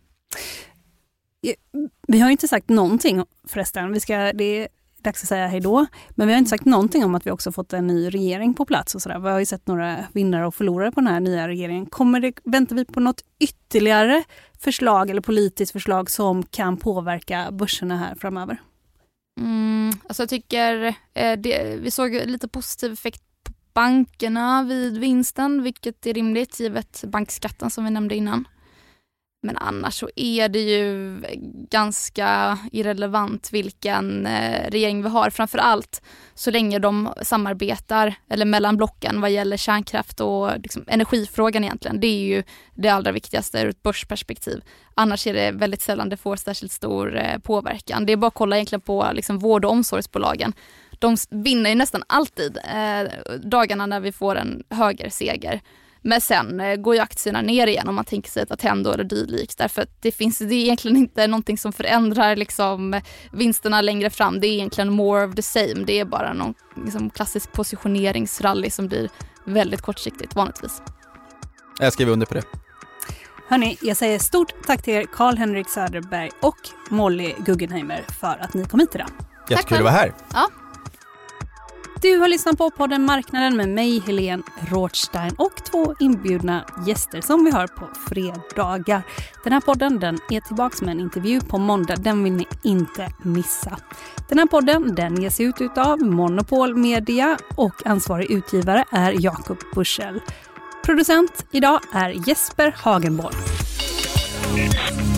Vi har inte sagt någonting förresten. Det är dags att säga hej då. Men vi har inte sagt någonting om att vi också fått en ny regering på plats och sådär. Vi har ju sett några vinnare och förlorare på den här nya regeringen. Väntar vi på något ytterligare förslag eller politiskt förslag som kan påverka börserna här framöver? Alltså jag tycker vi såg lite positiv effekt på bankerna vid vinsten, vilket är rimligt givet bankskatten som vi nämnde innan. Men annars så är det ju ganska irrelevant vilken regering vi har. Framförallt så länge de samarbetar eller mellan blocken vad gäller kärnkraft och liksom energifrågan egentligen. Det är ju det allra viktigaste ur ett börsperspektiv. Annars är det väldigt sällan det får särskilt stor påverkan. Det är bara att kolla egentligen på liksom vård- och omsorgsbolagen. De vinner ju nästan alltid dagarna när vi får en högerseger. Men sen går ju aktierna ner igen om man tänker sig ett Attendo eller dylikt. Därför att det är egentligen inte någonting som förändrar liksom vinsterna längre fram. Det är egentligen more of the same. Det är bara någon liksom klassisk positioneringsrally som blir väldigt kortsiktigt vanligtvis. Jag skriver under på det. Hörrni, jag säger stort tack till er Carl-Henrik Söderberg och Molly Guggenheimer för att ni kom hit idag. Jättekul att vara här. Ja. Du har lyssnat på podden Marknaden med mig, Helene Rothstein, och 2 inbjudna gäster som vi har på fredagar. Den här podden är tillbaka med en intervju på måndag. Den vill ni inte missa. Den här podden ges ut av Monopol Media och ansvarig utgivare är Jakob Buschel. Producent idag är Jesper Hagenborg.